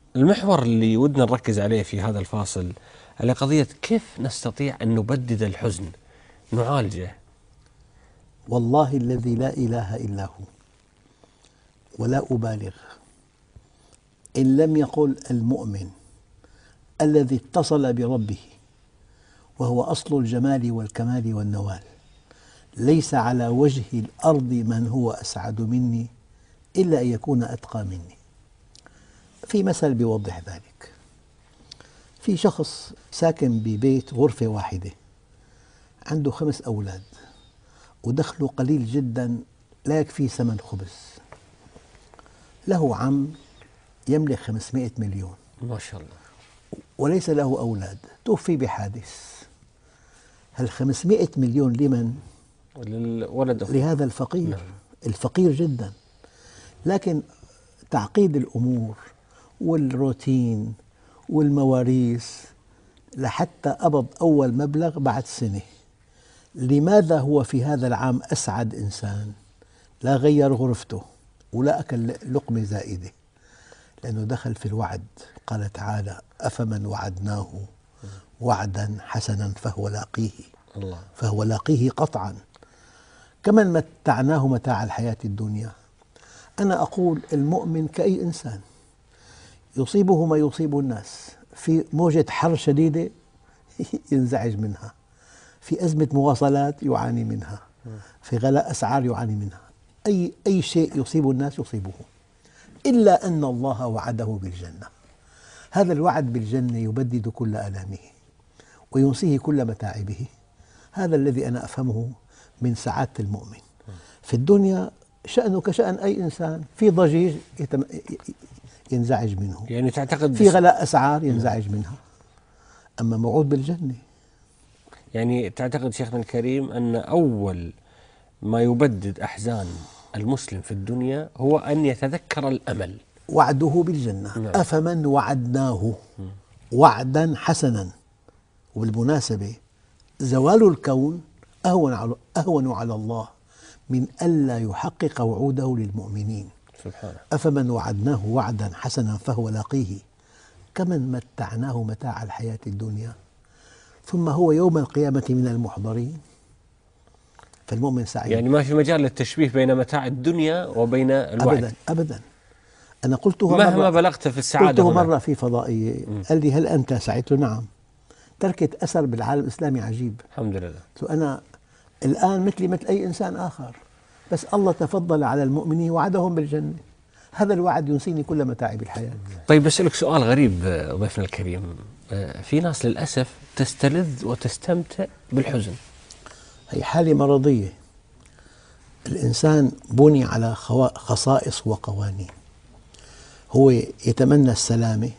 المحور اللي ودنا نركز عليه في هذا الفاصل على قضية كيف نستطيع أن نبدد الحزن، نعالجه. والله الذي لا إله إلا هو، ولا أبالغ، إن لم يقل المؤمن الذي اتصل بربه وهو أصل الجمال والكمال والنوال، ليس على وجه الأرض من هو أسعد مني إلا أن يكون أتقى مني. في مثل بيوضح ذلك. في شخص ساكن ببيت غرفة واحدة، عنده 5 أولاد ودخله قليل جدا لا يكفي ثمن خبز. له عم يملك 500 مليون ما شاء الله، وليس له أولاد، توفي بحادث. هل 500 مليون لمن؟ ولده، لهذا الفقير. نعم. الفقير جدا. لكن تعقيد الأمور والروتين والمواريث لحتى قبض أول مبلغ بعد سنة. لماذا هو في هذا العام أسعد إنسان؟ لا غير غرفته ولا أكل لقمة زائدة، لأنه دخل في الوعد. قال تعالى: أفمن وعدناه وعدا حسنا فهو لاقيه قطعا. كمن متعناه متاع الحياة الدنيا. أنا أقول المؤمن كأي إنسان يصيبه ما يصيب الناس، في موجة حر شديدة ينزعج منها، في أزمة مواصلات يعاني منها، في غلاء أسعار يعاني منها، أي شيء يصيب الناس يصيبه، إلا أن الله وعده بالجنة. هذا الوعد بالجنة يبدد كل آلامه وينسيه كل متاعبه. هذا الذي أنا أفهمه من سعادة المؤمن. في الدنيا شأنه كشأن أي إنسان، في ضجيج ينزعج منه، يعني تعتقد في غلاء أسعار ينزعج منها، أما موعود بالجنة. يعني تعتقد شيخنا الكريم أن أول ما يبدد أحزان المسلم في الدنيا هو أن يتذكر الأمل، وعده بالجنة. نعم. أفمن وعدناه وعدا حسنا. وبالمناسبة زوال الكون أهون على الله من ألا يحقق وعوده للمؤمنين. سبحانه. أفمن وعدناه وعدا حسنا فهو لاقيه كمن متعناه متاع الحياة الدنيا ثم هو يوم القيامة من المحضرين. فالمؤمن سعيد. يعني ما في مجال للتشبيه بين متاع الدنيا وبين الوعد. أبدا أبدا. أنا قلته مهما بلغت في السعادة قلته هنا. مرة في فضائية، قال لي: هل أنت سعيد؟ قلت له: نعم. تركت أثر بالعالم الإسلامي عجيب. الحمد لله. قلت له: أنا الآن مثلي مثل أي إنسان آخر، بس الله تفضل على المؤمنين وعدهم بالجنة. هذا الوعد ينسيني كل متاعب الحياة. طيب بسألك سؤال غريب ضيفنا الكريم، في ناس للأسف تستلذ وتستمتع بالحزن. هي حالة مرضية. الإنسان بني على خصائص وقوانين. هو يتمنى السلامة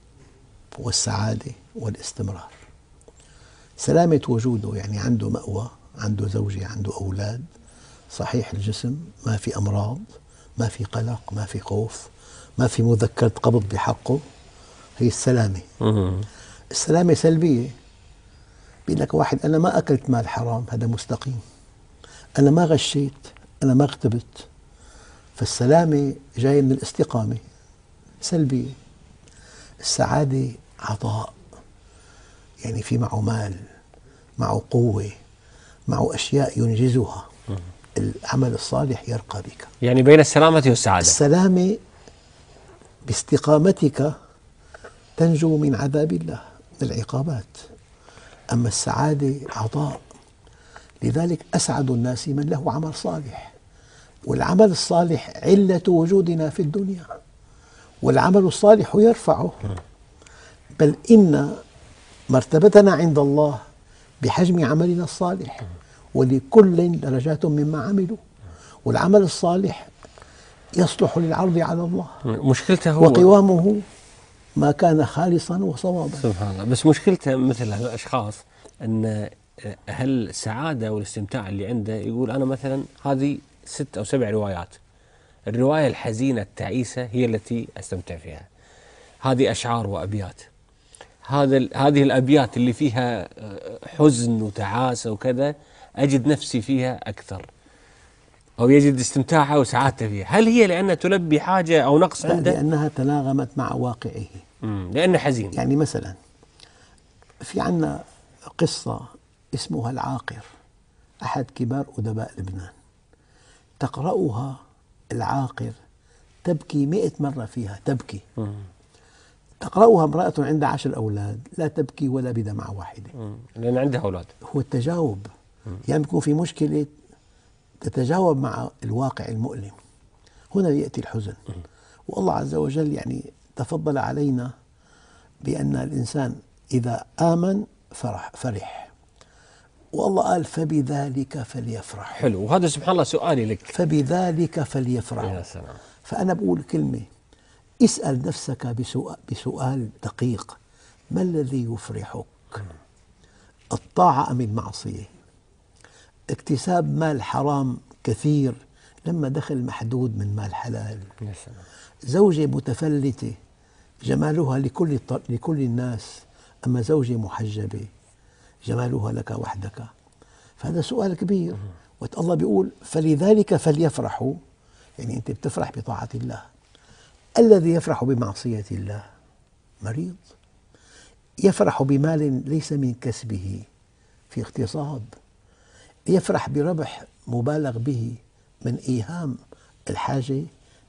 والسعادة والاستمرار. سلامة وجوده، يعني عنده مأوى، عنده زوجة، عنده أولاد، صحيح الجسم، ما في أمراض، ما في قلق، ما في خوف، ما في مذكرة قبض بحقه. هي السلامة. السلامة سلبية. بيقول لك واحد: أنا ما أكلت مال حرام، هذا مستقيم. أنا ما غشيت، أنا ما اغتبت. فالسلامة جاية من الاستقامة، سلبية. السعادة عطاء، يعني في معه مال، معه قوة، معه أشياء ينجزها. العمل الصالح يرقى بك. يعني بين السلامة والسعادة. السلامة باستقامتك تنجو من عذاب الله، من العقابات. أما السعادة عطاء. لذلك أسعد الناس من له عمل صالح، والعمل الصالح علة وجودنا في الدنيا، والعمل الصالح يرفعه. بل إن مرتبتنا عند الله بحجم عملنا الصالح، ولكل درجات مما عملوا. والعمل الصالح يصلح للعرض على الله، مشكلته هو وقوامه ما كان خالصا وصوابا. سبحان الله. بس مشكلته مثل الأشخاص أن هل السعادة والاستمتاع اللي عنده يقول أنا مثلا هذه 6 أو 7 روايات، الرواية الحزينة التعيسة هي التي أستمتع فيها، هذه أشعار وأبيات، هذه الأبيات اللي فيها حزن وتعاسة وكذا أجد نفسي فيها أكثر. أو يجد استمتاعه وسعادته فيها، هل هي لأنها تلبي حاجة أو نقص لا، عنده؟ لأنها تناغمت مع واقعه. لأنه حزين. يعني مثلا في عنا قصة اسمها العاقر، أحد كبار أدباء لبنان، تقرأها العاقر تبكي 100 مرة فيها، تبكي. تقرأها امرأة عندها 10 أولاد لا تبكي ولا بدمعة واحدة. لأن عندها أولاد. هو التجاوب، يعني يكون في مشكلة تتجاوب مع الواقع المؤلم، هنا يأتي الحزن. والله عز وجل يعني تفضل علينا بأن الإنسان إذا آمن فرح، والله قال فبذلك فليفرح. حلو، وهذا سبحان الله سؤالي لك. فبذلك فليفرح. يا سلام. فأنا بقول كلمة، اسأل نفسك بسؤال دقيق: ما الذي يفرحك؟ الطاعة أم المعصية؟ اكتساب مال حرام كثير لما دخل محدود من مال حلال؟ يا سلام. زوجة متفلتة جمالها لكل الناس، أما زوجة محجبة جمالها لك وحدك؟ فهذا سؤال كبير. وقت الله بيقول فلذلك فليفرحوا، يعني أنت بتفرح بطاعة الله. الذي يفرح بمعصية الله مريض، يفرح بمال ليس من كسبه في اغتصاب، يفرح بربح مبالغ به من إيهام الحاجة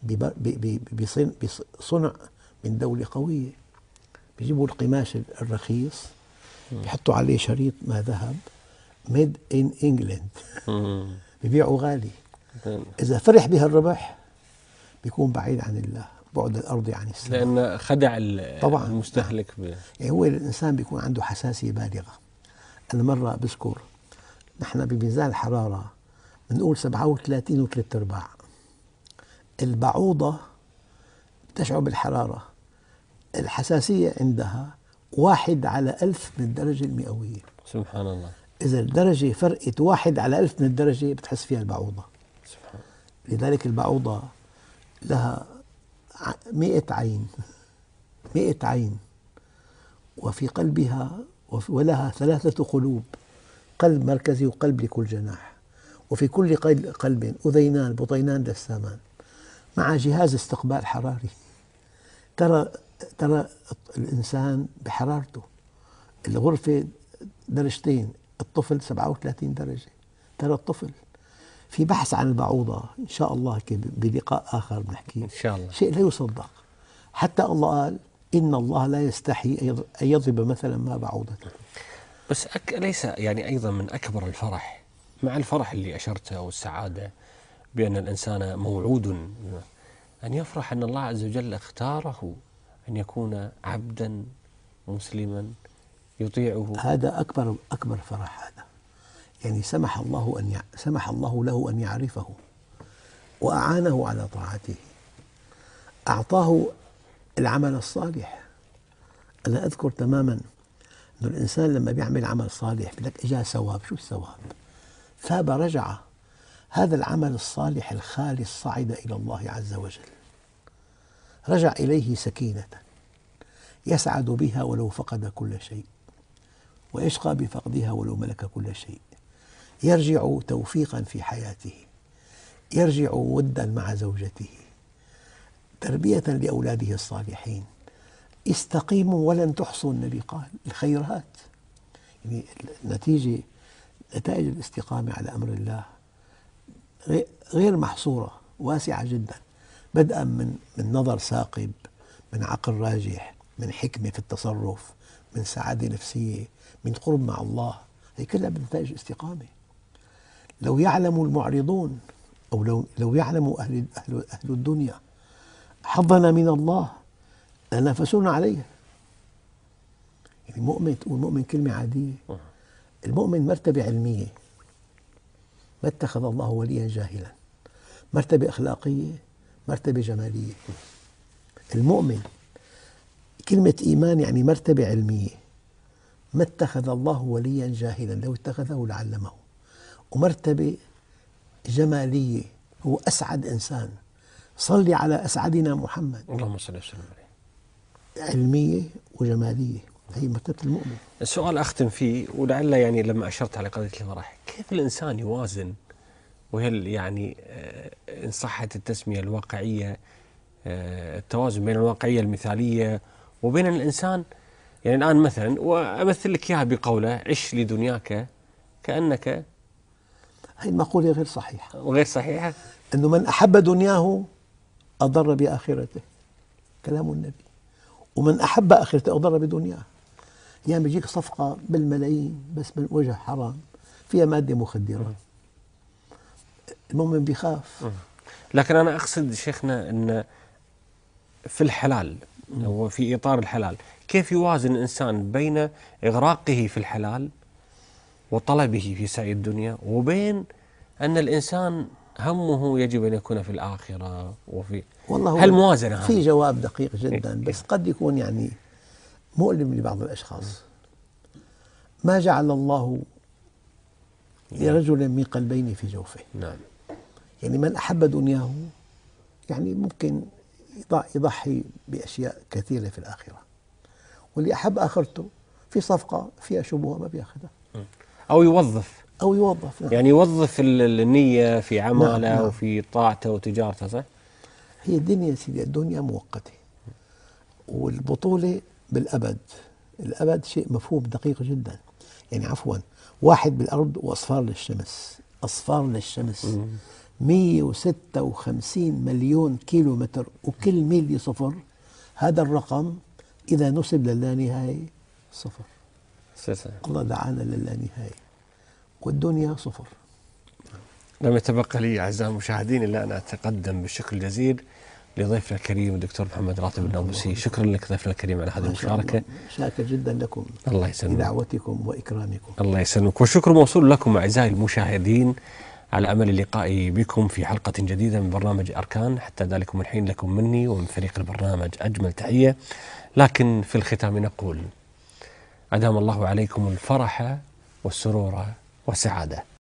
بصنع من دولة قوية. بيجيبوا القماش الرخيص بيحطوا عليه شريط ما ذهب ميد إن إنجلند، بيبيعوا غالي. إذا فرح بهالربح بيكون بعيد عن الله بعد الأرض عن السماء، لأن خدع طبعا المستهلك يعني هو الإنسان بيكون عنده حساسية بالغة. أنا مرة بذكر نحن بميزان الحرارة بنقول 37 و3/4، البعوضة تشعر بالحرارة، الحساسية عندها 1/1000 من الدرجة المئوية. سبحان الله. إذا الدرجة فرقت 1/1000 من الدرجة بتحس فيها البعوضة. سبحان. لذلك البعوضة لها 100 عين، 100 عين، وفي قلبها ولها 3 قلوب، قلب مركزي وقلب لكل جناح، وفي كل قلب أذينان بطينان دسامان، مع جهاز استقبال حراري. ترى الإنسان بحرارته، الغرفة درجتين، الطفل 37 درجة. ترى الطفل. في بحث عن البعوضة إن شاء الله بلقاء آخر بنحكي إن شاء الله. شيء لا يصدق. حتى الله قال إن الله لا يستحي أن يضرب مثلا ما بعوضة. بس ليس يعني أيضا من أكبر الفرح، مع الفرح اللي أشرته والسعادة بأن الإنسان موعود أن يفرح أن الله عز وجل اختاره أن يكون عبدا مسلما يطيعه. هذا أكبر فرح. هذا يعني سمح الله له أن يعرفه وأعانه على طاعته، أعطاه العمل الصالح. أنا أذكر تماما أن الإنسان لما بيعمل عمل صالح بيقول لك إجا ثواب. شو الثواب؟ ثاب رجع. هذا العمل الصالح الخالص صعد إلى الله عز وجل، رجع إليه سكينة يسعد بها ولو فقد كل شيء، ويشقى بفقدها ولو ملك كل شيء، يرجع توفيقا في حياته، يرجع ودا مع زوجته، تربية لأولاده الصالحين. استقيموا ولن تحصوا، النبي قال الخيرات. يعني نتائج الاستقامة على أمر الله غير محصورة، واسعة جدا، بدءا من نظر ثاقب، من عقل راجح، من حكمة في التصرف، من سعادة نفسية، من قرب مع الله. هي كلها بنتائج الاستقامة. لو يعلم المعرضون أو لو يعلم أهل الدنيا حظنا من الله لنافسون عليه. يعني مؤمن، تقول مؤمن كلمة عادية. المؤمن مرتبة علمية، ما اتخذ الله وليا جاهلا، مرتبة أخلاقية، مرتبة جمالية. المؤمن كلمة إيمان يعني مرتبة علمية، ما اتخذ الله وليا جاهلا، لو اتخذه لعلمه. ومرتبة جمالية، هو أسعد إنسان. صلي على أسعدنا محمد. اللهم صل وسلم عليه. علمية وجمالية، هي مرتبة المؤمن. السؤال أختم فيه، ولعل يعني لما أشرت على قضية الفرح، كيف الإنسان يوازن وهل يعني إن صحت التسمية الواقعية، التوازن بين الواقعية المثالية وبين الإنسان. يعني الآن مثلا، وأمثل لك إياها بقوله: عش لدنياك كأنك. هي المقولة غير صحيحة، وغير صحيحة. أنه من أحب دنياه أضر بآخرته، كلام النبي. ومن أحب آخرته أضر بدنياه. يعني بيجيك صفقة بالملايين بس من وجه حرام فيها مادة مخدرة، المؤمن بيخاف. لكن أنا أقصد شيخنا أن في الحلال وفي إطار الحلال كيف يوازن الإنسان بين إغراقه في الحلال وطلبه في سعي الدنيا، وبين أن الإنسان همه يجب أن يكون في الآخرة وفي والله هالموازنة هذه. في جواب دقيق جدا، بس قد يكون يعني مؤلم لبعض الأشخاص. ما جعل الله لرجل من قلبين في جوفه. نعم. يعني من أحب دنياه يعني ممكن يضحي بأشياء كثيرة في الآخرة، واللي أحب آخرته في صفقة فيها شبهة ما بياخذها، أو يوظف. نعم. يعني يوظف النية في عمله. نعم. وفي طاعته وتجارته. صح؟ هي الدنيا سيدي، الدنيا مؤقتة، والبطولة بالأبد. الأبد شيء مفهوم دقيق جدا. يعني عفوا، واحد بالأرض وأصفار للشمس، أصفار للشمس 156 مليون كيلو متر، وكل ميل صفر. هذا الرقم إذا نسب للانهاية صفر. الله دعانا للانهاية، والدنيا صفر. لم يتبقى لي أعزائي المشاهدين إلا أن أتقدم بالشكر الجزيل لضيفنا الكريم الدكتور محمد راتب النابلسي. شكرا لك ضيفنا الكريم على هذه المشاركة. شاكر جدا لكم. الله يسلمك. بدعوتكم وإكرامكم. الله يسلمك. والشكر موصول لكم أعزائي المشاهدين، على أمل اللقاء بكم في حلقة جديدة من برنامج أركان. حتى ذلكم الحين لكم مني ومن فريق البرنامج أجمل تحية، لكن في الختام نقول: أدام الله عليكم الفرح والسرور والسعادة.